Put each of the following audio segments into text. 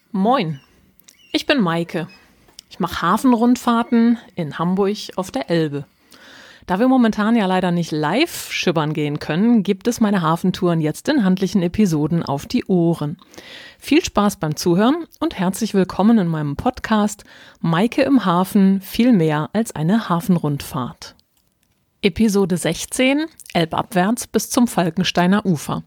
Moin, ich bin Maike. Ich mache Hafenrundfahrten in Hamburg auf der Elbe. Da wir momentan ja leider nicht live schippern gehen können, gibt es meine Hafentouren jetzt in handlichen Episoden auf die Ohren. Viel Spaß beim Zuhören und herzlich willkommen in meinem Podcast Maike im Hafen, viel mehr als eine Hafenrundfahrt. Episode 16, Elbabwärts bis zum Falkensteiner Ufer.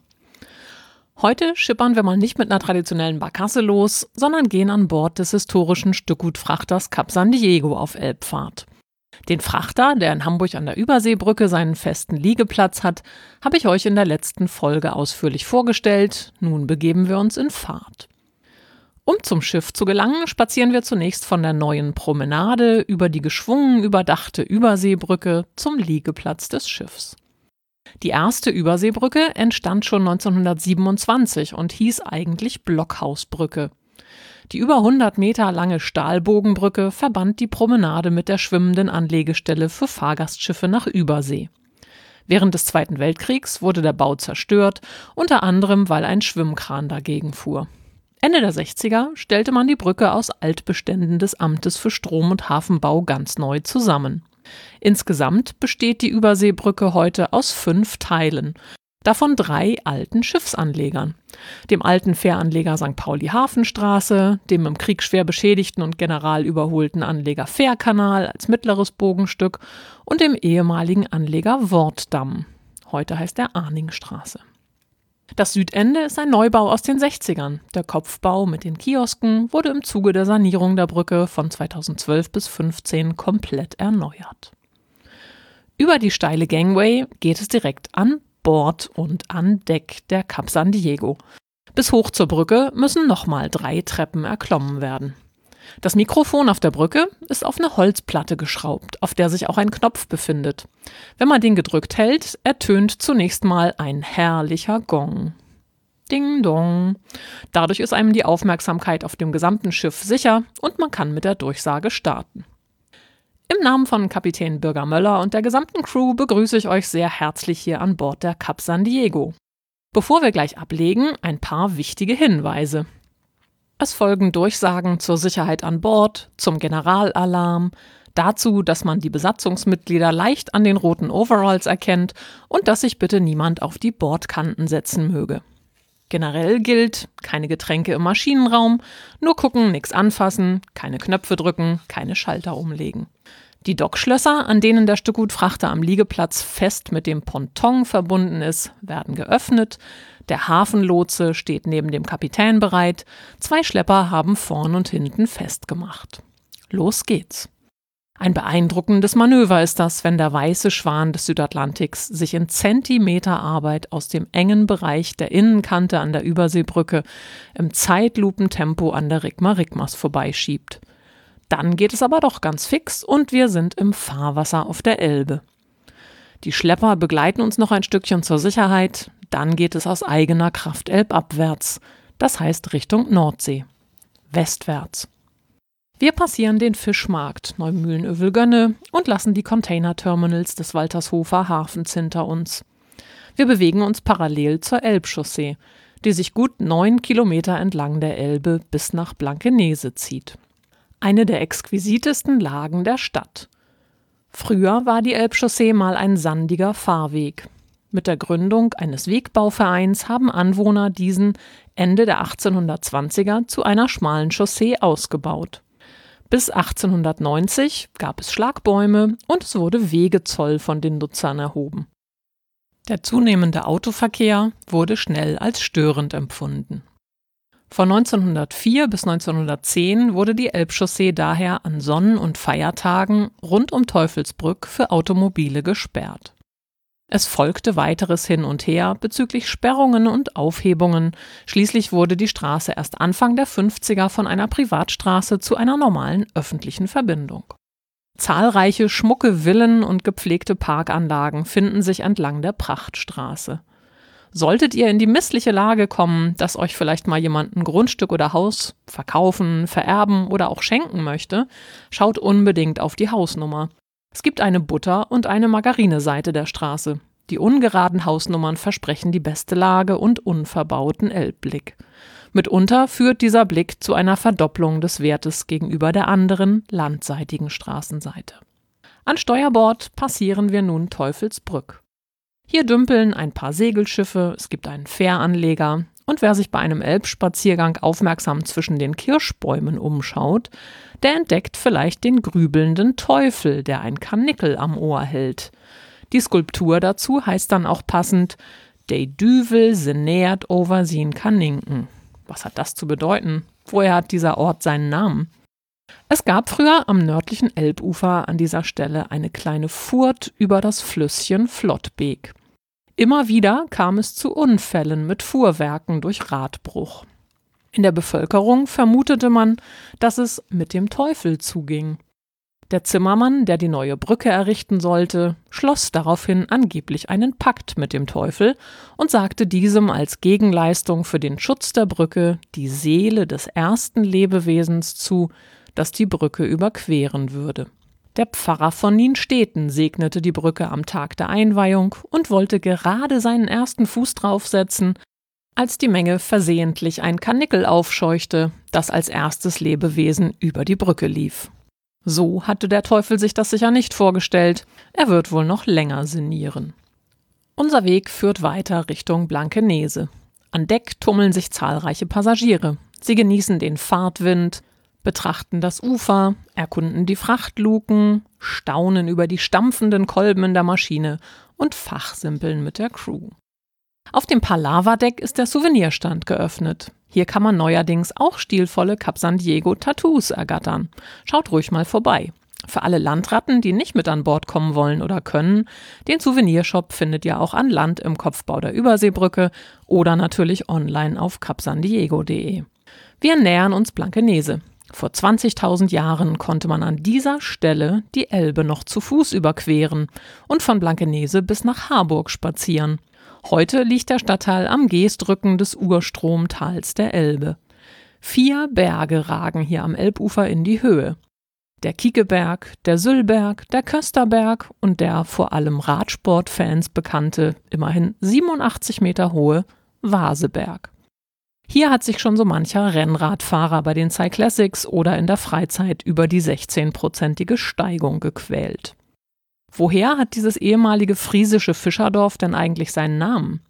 Heute schippern wir mal nicht mit einer traditionellen Barkasse los, sondern gehen an Bord des historischen Stückgutfrachters Kap San Diego auf Elbfahrt. Den Frachter, der in Hamburg an der Überseebrücke seinen festen Liegeplatz hat, habe ich euch in der letzten Folge ausführlich vorgestellt. Nun begeben wir uns in Fahrt. Um zum Schiff zu gelangen, spazieren wir zunächst von der neuen Promenade über die geschwungen überdachte Überseebrücke zum Liegeplatz des Schiffs. Die erste Überseebrücke entstand schon 1927 und hieß eigentlich Blockhausbrücke. Die über 100 Meter lange Stahlbogenbrücke verband die Promenade mit der schwimmenden Anlegestelle für Fahrgastschiffe nach Übersee. Während des Zweiten Weltkriegs wurde der Bau zerstört, unter anderem weil ein Schwimmkran dagegen fuhr. Ende der 60er stellte man die Brücke aus Altbeständen des Amtes für Strom- und Hafenbau ganz neu zusammen. Insgesamt besteht die Überseebrücke heute aus 5 Teilen, davon 3 alten Schiffsanlegern. Dem alten Fähranleger St. Pauli Hafenstraße, dem im Krieg schwer beschädigten und generalüberholten Anleger Fährkanal als mittleres Bogenstück und dem ehemaligen Anleger Wortdamm. Heute heißt er Arningstraße. Das Südende ist ein Neubau aus den 60ern. Der Kopfbau mit den Kiosken wurde im Zuge der Sanierung der Brücke von 2012 bis 2015 komplett erneuert. Über die steile Gangway geht es direkt an Bord und an Deck der Kap San Diego. Bis hoch zur Brücke müssen nochmal 3 Treppen erklommen werden. Das Mikrofon auf der Brücke ist auf eine Holzplatte geschraubt, auf der sich auch ein Knopf befindet. Wenn man den gedrückt hält, ertönt zunächst mal ein herrlicher Gong. Ding dong. Dadurch ist einem die Aufmerksamkeit auf dem gesamten Schiff sicher und man kann mit der Durchsage starten. Im Namen von Kapitän Birger Möller und der gesamten Crew begrüße ich euch sehr herzlich hier an Bord der Kap San Diego. Bevor wir gleich ablegen, ein paar wichtige Hinweise. Es folgen Durchsagen zur Sicherheit an Bord, zum Generalalarm, dazu, dass man die Besatzungsmitglieder leicht an den roten Overalls erkennt und dass sich bitte niemand auf die Bordkanten setzen möge. Generell gilt, keine Getränke im Maschinenraum, nur gucken, nichts anfassen, keine Knöpfe drücken, keine Schalter umlegen. Die Dockschlösser, an denen der Stückgutfrachter am Liegeplatz fest mit dem Ponton verbunden ist, werden geöffnet. Der Hafenlotse steht neben dem Kapitän bereit. 2 Schlepper haben vorn und hinten festgemacht. Los geht's. Ein beeindruckendes Manöver ist das, wenn der weiße Schwan des Südatlantiks sich in Zentimeterarbeit aus dem engen Bereich der Innenkante an der Überseebrücke im Zeitlupentempo an der Rigma-Rigmas vorbeischiebt. Dann geht es aber doch ganz fix und wir sind im Fahrwasser auf der Elbe. Die Schlepper begleiten uns noch ein Stückchen zur Sicherheit, dann geht es aus eigener Kraft elbabwärts, das heißt Richtung Nordsee, westwärts. Wir passieren den Fischmarkt Neumühlen-Övelgönne und lassen die Containerterminals des Waltershofer Hafens hinter uns. Wir bewegen uns parallel zur Elbchaussee, die sich gut 9 Kilometer entlang der Elbe bis nach Blankenese zieht. Eine der exquisitesten Lagen der Stadt. Früher war die Elbchaussee mal ein sandiger Fahrweg. Mit der Gründung eines Wegbauvereins haben Anwohner diesen Ende der 1820er zu einer schmalen Chaussee ausgebaut. Bis 1890 gab es Schlagbäume und es wurde Wegezoll von den Nutzern erhoben. Der zunehmende Autoverkehr wurde schnell als störend empfunden. Von 1904 bis 1910 wurde die Elbchaussee daher an Sonn- und Feiertagen rund um Teufelsbrück für Automobile gesperrt. Es folgte weiteres Hin und Her bezüglich Sperrungen und Aufhebungen. Schließlich wurde die Straße erst Anfang der 50er von einer Privatstraße zu einer normalen öffentlichen Verbindung. Zahlreiche schmucke Villen und gepflegte Parkanlagen finden sich entlang der Prachtstraße. Solltet ihr in die missliche Lage kommen, dass euch vielleicht mal jemand ein Grundstück oder Haus verkaufen, vererben oder auch schenken möchte, schaut unbedingt auf die Hausnummer. Es gibt eine Butter- und eine Margarineseite der Straße. Die ungeraden Hausnummern versprechen die beste Lage und unverbauten Elbblick. Mitunter führt dieser Blick zu einer Verdopplung des Wertes gegenüber der anderen, landseitigen Straßenseite. An Steuerbord passieren wir nun Teufelsbrück. Hier dümpeln ein paar Segelschiffe, es gibt einen Fähranleger und wer sich bei einem Elbspaziergang aufmerksam zwischen den Kirschbäumen umschaut, der entdeckt vielleicht den grübelnden Teufel, der ein Karnickel am Ohr hält. Die Skulptur dazu heißt dann auch passend »De Düvel se nähert over sin Kaninken«. Was hat das zu bedeuten? Woher hat dieser Ort seinen Namen? Es gab früher am nördlichen Elbufer an dieser Stelle eine kleine Furt über das Flüsschen Flottbek. Immer wieder kam es zu Unfällen mit Fuhrwerken durch Radbruch. In der Bevölkerung vermutete man, dass es mit dem Teufel zuging. Der Zimmermann, der die neue Brücke errichten sollte, schloss daraufhin angeblich einen Pakt mit dem Teufel und sagte diesem als Gegenleistung für den Schutz der Brücke die Seele des ersten Lebewesens zu, das die Brücke überqueren würde. Der Pfarrer von Nienstedten segnete die Brücke am Tag der Einweihung und wollte gerade seinen ersten Fuß draufsetzen, als die Menge versehentlich ein Karnickel aufscheuchte, das als erstes Lebewesen über die Brücke lief. So hatte der Teufel sich das sicher nicht vorgestellt, er wird wohl noch länger sinnieren. Unser Weg führt weiter Richtung Blankenese. An Deck tummeln sich zahlreiche Passagiere. Sie genießen den Fahrtwind, betrachten das Ufer, erkunden die Frachtluken, staunen über die stampfenden Kolben in der Maschine und fachsimpeln mit der Crew. Auf dem Palava-Deck ist der Souvenirstand geöffnet. Hier kann man neuerdings auch stilvolle Cap San Diego Tattoos ergattern. Schaut ruhig mal vorbei. Für alle Landratten, die nicht mit an Bord kommen wollen oder können, den Souvenirshop findet ihr auch an Land im Kopfbau der Überseebrücke oder natürlich online auf capsandiego.de. Wir nähern uns Blankenese. Vor 20.000 Jahren konnte man an dieser Stelle die Elbe noch zu Fuß überqueren und von Blankenese bis nach Harburg spazieren. Heute liegt der Stadtteil am Geestrücken des Urstromtals der Elbe. 4 Berge ragen hier am Elbufer in die Höhe. Der Kiekeberg, der Süllberg, der Kösterberg und der vor allem Radsportfans bekannte, immerhin 87 Meter hohe Vaseberg. Hier hat sich schon so mancher Rennradfahrer bei den Cyclassics oder in der Freizeit über die 16-prozentige Steigung gequält. Woher hat dieses ehemalige friesische Fischerdorf denn eigentlich seinen Namen?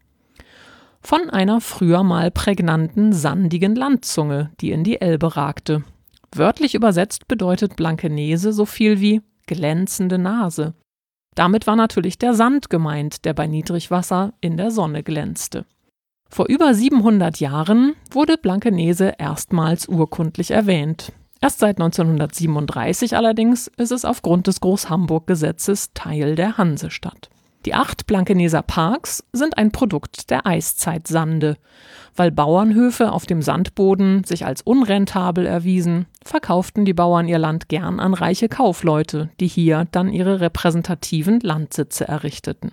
Von einer früher mal prägnanten, sandigen Landzunge, die in die Elbe ragte. Wörtlich übersetzt bedeutet Blankenese so viel wie glänzende Nase. Damit war natürlich der Sand gemeint, der bei Niedrigwasser in der Sonne glänzte. Vor über 700 Jahren wurde Blankenese erstmals urkundlich erwähnt. Erst seit 1937 allerdings ist es aufgrund des Groß-Hamburg-Gesetzes Teil der Hansestadt. Die 8 Blankeneser Parks sind ein Produkt der Eiszeitsande. Weil Bauernhöfe auf dem Sandboden sich als unrentabel erwiesen, verkauften die Bauern ihr Land gern an reiche Kaufleute, die hier dann ihre repräsentativen Landsitze errichteten.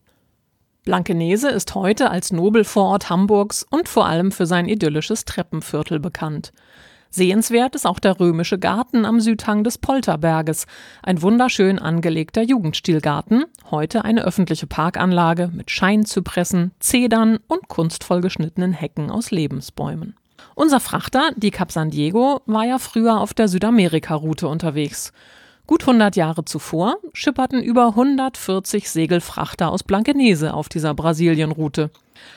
Blankenese ist heute als Nobelvorort Hamburgs und vor allem für sein idyllisches Treppenviertel bekannt. Sehenswert ist auch der Römische Garten am Südhang des Polterberges, ein wunderschön angelegter Jugendstilgarten, heute eine öffentliche Parkanlage mit Scheinzypressen, Zedern und kunstvoll geschnittenen Hecken aus Lebensbäumen. Unser Frachter, die Cap San Diego, war ja früher auf der Südamerika-Route unterwegs. Gut 100 Jahre zuvor schipperten über 140 Segelfrachter aus Blankenese auf dieser Brasilienroute.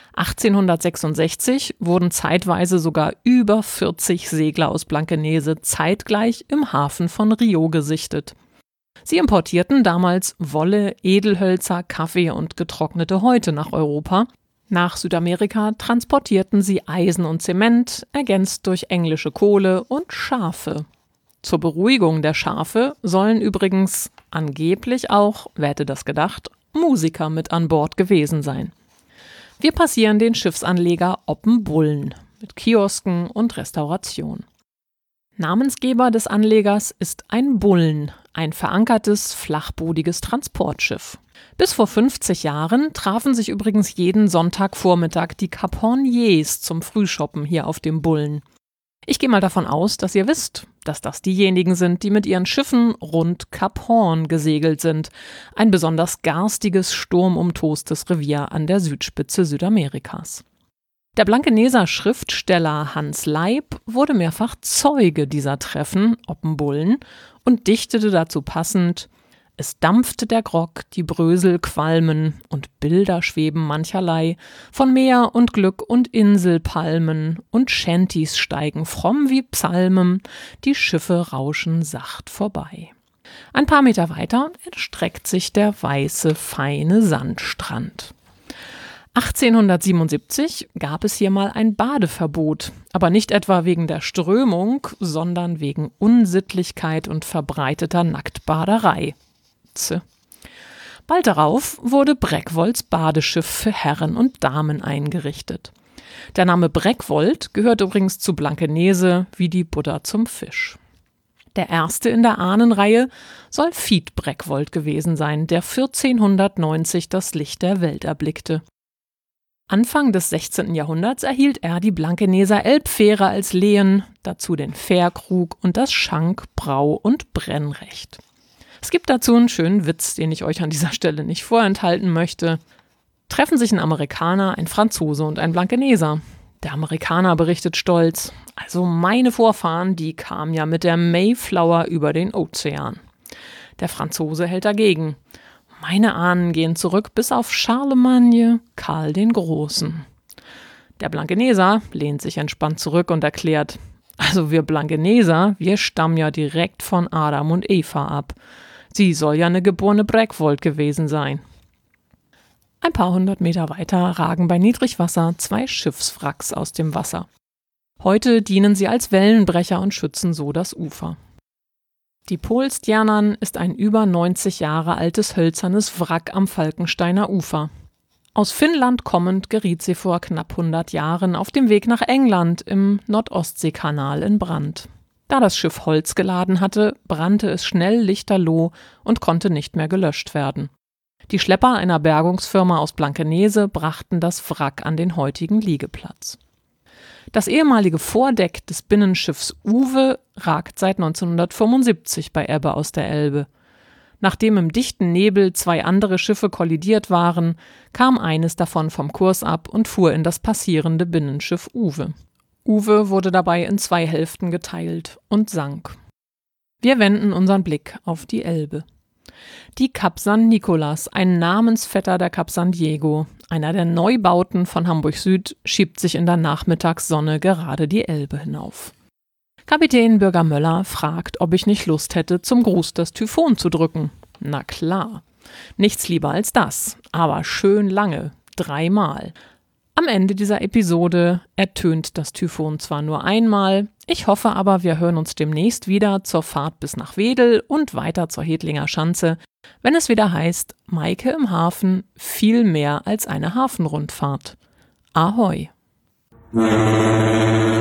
1866 wurden zeitweise sogar über 40 Segler aus Blankenese zeitgleich im Hafen von Rio gesichtet. Sie importierten damals Wolle, Edelhölzer, Kaffee und getrocknete Häute nach Europa. Nach Südamerika transportierten sie Eisen und Zement, ergänzt durch englische Kohle und Schafe. Zur Beruhigung der Schafe sollen übrigens angeblich auch, wer hätte das gedacht, Musiker mit an Bord gewesen sein. Wir passieren den Schiffsanleger Oppenbullen mit Kiosken und Restauration. Namensgeber des Anlegers ist ein Bullen, ein verankertes, flachbodiges Transportschiff. Bis vor 50 Jahren trafen sich übrigens jeden Sonntagvormittag die Cap Horniers zum Frühshoppen hier auf dem Bullen. Ich gehe mal davon aus, dass ihr wisst, dass das diejenigen sind, die mit ihren Schiffen rund Kap Horn gesegelt sind, ein besonders garstiges, sturmumtostes Revier an der Südspitze Südamerikas. Der Blankeneser Schriftsteller Hans Leib wurde mehrfach Zeuge dieser Treffen, Oppenbullen, und dichtete dazu passend: Es dampfte der Grog, die Brösel qualmen, und Bilder schweben mancherlei, von Meer und Glück und Inselpalmen, und Shanties steigen fromm wie Psalmen, die Schiffe rauschen sacht vorbei. Ein paar Meter weiter erstreckt sich der weiße, feine Sandstrand. 1877 gab es hier mal ein Badeverbot, aber nicht etwa wegen der Strömung, sondern wegen Unsittlichkeit und verbreiteter Nacktbaderei. Bald darauf wurde Breckvolds Badeschiff für Herren und Damen eingerichtet. Der Name Breckvold gehört übrigens zu Blankenese wie die Butter zum Fisch. Der erste in der Ahnenreihe soll Fiet Breckvold gewesen sein, der 1490 das Licht der Welt erblickte. Anfang des 16. Jahrhunderts erhielt er die Blankeneser Elbfähre als Lehen, dazu den Fährkrug und das Schank-, Brau- und Brennrecht. Es gibt dazu einen schönen Witz, den ich euch an dieser Stelle nicht vorenthalten möchte. Treffen sich ein Amerikaner, ein Franzose und ein Blankeneser. Der Amerikaner berichtet stolz: Also meine Vorfahren, die kamen ja mit der Mayflower über den Ozean. Der Franzose hält dagegen: Meine Ahnen gehen zurück bis auf Charlemagne, Karl den Großen. Der Blankeneser lehnt sich entspannt zurück und erklärt: Also wir Blankeneser, wir stammen ja direkt von Adam und Eva ab. Sie soll ja eine geborene Breckvold gewesen sein. Ein paar hundert Meter weiter ragen bei Niedrigwasser 2 Schiffswracks aus dem Wasser. Heute dienen sie als Wellenbrecher und schützen so das Ufer. Die Polstjernern ist ein über 90 Jahre altes hölzernes Wrack am Falkensteiner Ufer. Aus Finnland kommend geriet sie vor knapp 100 Jahren auf dem Weg nach England im Nordostseekanal in Brand. Da das Schiff Holz geladen hatte, brannte es schnell lichterloh und konnte nicht mehr gelöscht werden. Die Schlepper einer Bergungsfirma aus Blankenese brachten das Wrack an den heutigen Liegeplatz. Das ehemalige Vordeck des Binnenschiffs Uwe ragt seit 1975 bei Ebbe aus der Elbe. Nachdem im dichten Nebel 2 andere Schiffe kollidiert waren, kam eines davon vom Kurs ab und fuhr in das passierende Binnenschiff Uwe. Uwe wurde dabei in 2 Hälften geteilt und sank. Wir wenden unseren Blick auf die Elbe. Die Kap San Nicolas, ein Namensvetter der Kap San Diego, einer der Neubauten von Hamburg Süd, schiebt sich in der Nachmittagssonne gerade die Elbe hinauf. Kapitän Bürger Möller fragt, ob ich nicht Lust hätte, zum Gruß das Typhon zu drücken. Na klar, nichts lieber als das, aber schön lange, 3 Mal. Am Ende dieser Episode ertönt das Typhon zwar nur einmal, ich hoffe aber, wir hören uns demnächst wieder zur Fahrt bis nach Wedel und weiter zur Hedlinger Schanze, wenn es wieder heißt, Maike im Hafen, viel mehr als eine Hafenrundfahrt. Ahoi!